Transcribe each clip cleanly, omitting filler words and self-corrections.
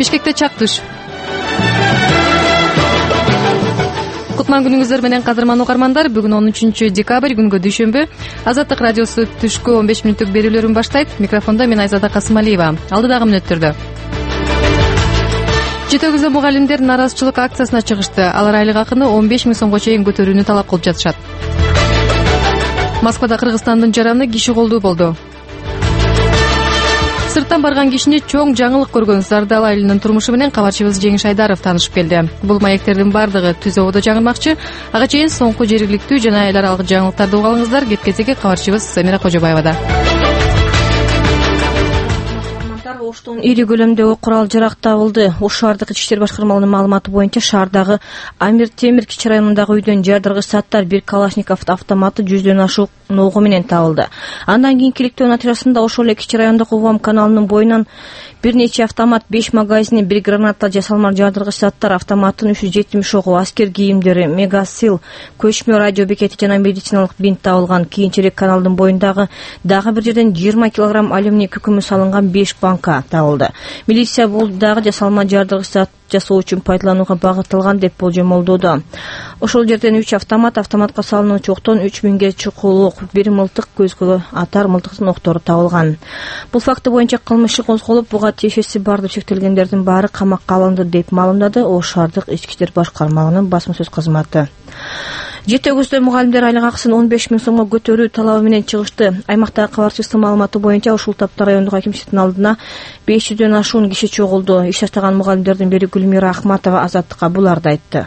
Бишкекте чактыш. Кутман күнүңүздөр менен кадырман угармандар. Бүгүн 13 декабрь күнгө дүйшөмбү. Азаттык радиосу түшкү 15 мүнөттүк берүүлөрүн баштайт. Микрофондо мен Айзада Касымалиева. Алдыдагы мүнөттөрдө Жети өгүздө мугалимдер наразычылык акциясына чыгышты. Алар айлык акыны 15 000 сомго чейин көтөрүүнү талап кылып жатышат. Москвада Кыргызстандын жараны киши колдуу болду. Сырттан барган кишини чоң жаңылык көргөн Зардал айылынын турмушу менен кабарчыбыз Жеңиш Айдаров таанышып келди. Бул маектердин бардыгы түз абада жаңырмакчы. Ага чейин соңку жергиликтүү жана эл аралык жаңылыктарды уга алыңыздар. Кеп-кетеги кабарчыбыз Самира Кожобаевада. Оштон ири көлөмдөгү курал жарак табылды. Ош шаардык ички иштер башкармалыгынын маалыматы боюнча шаардагы Амир Темир кичи районундагы үйдөн жардыргыч заттар, бир Калашников автоматы 100дөн ашык ногу менен табылды. Андан кийин киликтөө натыйжасында ошол эле кичи райондогу Увам каналынын боюнан бир нече автомат, 5 магазин, 1 граната, жасалма жардыргыч заттар, автоматтын 370 огу, аскер кийимдери, мегасил, көчмө радио бекети жана медициналык бинт табылган. Кийинчерээк каналдын боюндагы дагы бир жерден 20 килограмм алюминий күкүмү салынган 5 банка табылды. Милиция бул дагы жасалма жардыргыч зат жасоо үчүн пайдаланууга багытталган деп болжомолдоодо. Ошол жерден 3 автоматка салынуучу октон 3000ге чукулук, 1 мылтык, көзгө атар мылтыктын октору табылган. Бул факты боюнча кылмыш иши козголуп, буга тиешеси бар деп чектелгендердин баары камакка алынды деп маалымдады Ош шаардык ички иштер башкармалыгынын басма сөз кызматы. Жети өгүздө мугалимдер айлык акысын 15 000 сомго көтөрүү талабы менен чыгышты. Аймактагы кабарчылыктын маалыматы боюнча ушул тапта райондук акимчиликтин алдына 500дөн ашуун киши чогулду. Иш баштаган мугалимдердин бири Гүлмира Ахматова Азаттыкка буларды айтты.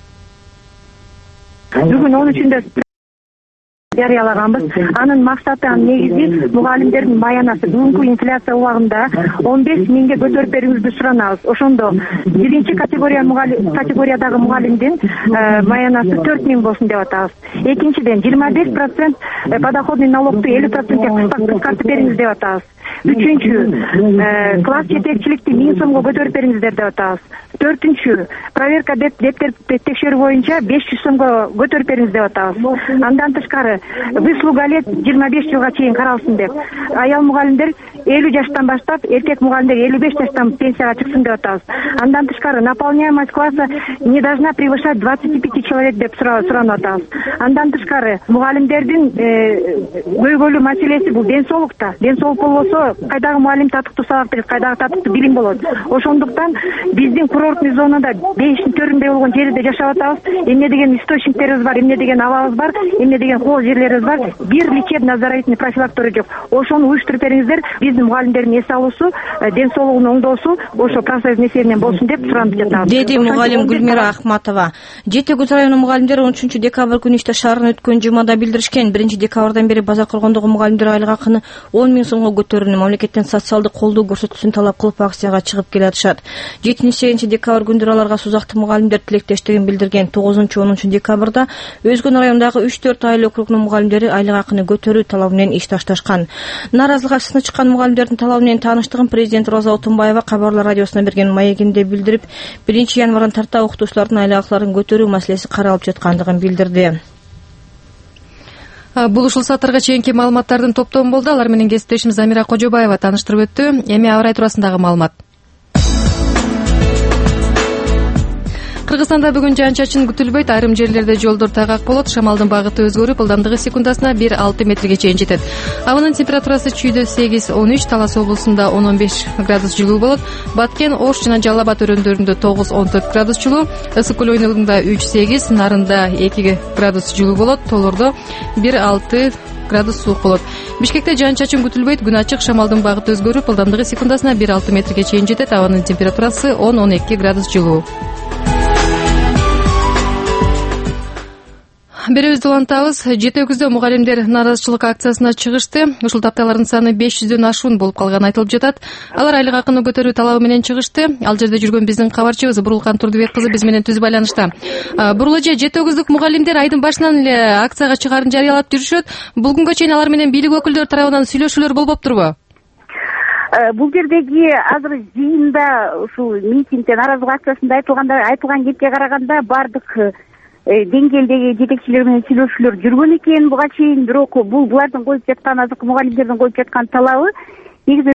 Бүгүн 13-ндө жарыялаганбыз. Анын максаты негизи мугалимдердин маянасы бүгүнкү инфляция убагында 15 000ге көтөрүп берүүңүздү суранабыз. Ошондо биринчи категориядагы мугалимдин маянасы 4 000 болсун деп атабыз. Экинчиден 25% подоходный налогду 50% кыскартып бериңиз деп атабыз. Үчүнчү, класс жетекчиликти 1000 сомго көтөрүп бериңиздер деп атабыз. Төртүнчү, проверка дептер текшерүү боюнча 500 сомго көтөрүп бериңиз деп атабыз. Андан тышкары, выслуга лет 25 жылга чейин каралсын деп. Аял мугалимдер 50 жаштан баштап, эркек мугалимдер 55 жаштан пенсияга чыксын деп атабыз. Андан тышкары, наполняемость класса не должна превышать 25 человек деп суранып атабыз. Андан тышкары, мугалимдердин көйгөйлүү маселеси бул ден соолукта. Ден соолук болбосо, кайдагы мугалим татыктуу сабак берет, кайдагы татыктуу билим болот. Ошондуктан биздин курортный зонада 5-тин төрүндө болгон жерде жашап атабыз. Эмне деген источниктерибиз бар, эмне деген абабыз бар, эмне деген кол жерлерибиз бар. Бир лечебно-оздоровительный профилактория жок. Ошону уюштуруп бериңиздер. Биздин мугалимдердин эс алуусу, ден соолугунун оңдоосу ошо профсоюз эсебинен болсун деп суранып жатабыз. Деди мугалим Гүлмира Ахматова. Жети өгүз районунун мугалимдери 13 декабрь күнү иште шаарын өткөн жумада билдиришкен. 1 декабрдан бери базар коргондогу мугалимдер айлык акыны 10 000 сомго көтөрүүнү, мамлекеттен социалдык колдоо көрсөтүүсүн талап кылып акцияга чыгып келатышат. 7-8 декабрь күндөрү аларга сузакты мугалимдер тилектештигин билдирген. 9-10 декабрда Өзгөн районундагы 3-4 айыл округунун мугалимдери айлык акыны көтөрүү талабы менен иш ташташкан. Наразылык акциясына чыккан мугалимдердин талабы менен тааныштыгын президент Роза Отунбаева Кабарлар радиосуна берген маегинде билдирип, 1 январдан тарта окутуучулардын айлык акыларын көтөрүү маселеси каралып жаткандыгын билдирди. Бул ушул сатырга чейинки маалыматтардын топтому болду. Алар менен кесиптешим Замира Кожобаева тааныштырып өттү. Эми аба ырайы туурасындагы маалымат. Кыргызстанда бүгүн жаан-чачын күтүлбөйт. Айрым жерлерде жолдор тайгак болот. Шамалдын багыты өзгөрүп, ылдамдыгы секундасына 1-6 метрге чейин жетет. Абанын температурасы чүйдө 8-13, Талас облусунда 10-15 градус жылуу болот. Баткен, Ош жана Жалал Абад өрөөндөрүндө 9-14 градус жылуу, Ысык көл ойногунда 3-8, Нарында 2 градус жылуу болот, Толордо 1-6 градус суук болот. Бишкекте жаан-чачын күтүлбөйт. Күн ачык, шамалдын багыты өзгөрүп, ылдамдыгы секундасына 1-6 метрге чейин жетет. Абанын температурасы 10-12 градус жылуу. Беребизди улантабыз. Жети өгүздө мугалимдер наразычылык акциясына чыгышты. Ушул тапталардын саны 500дөн ашуун болуп калганы айтылып жатат. Алар айлык акыны көтөрүү талабы менен чыгышты. Ал жерде жүргөн биздин кабарчыбыз Бурулкан Турдубек кызы биз менен түз байланышта. Бурул эже, жети өгүздүк мугалимдер айдын башынан эле акцияга чыгаарын жарыялап жүрүшөт. Бул күнгө чейин алар менен бийлик өкүлдөрү тарабынан сүйлөшүүлөр болбоптурбу? Бул жердеги азыр жыйында ушул митингде наразылык акциясында айтылган кепке караганда бардык деңгээлдеги жетекчилер менен сүйлөшүүлөр жүргөн экен буга чейин. Бирок булардын коюп жаткан азыркы мугалимдердин коюп жаткан талабы негизи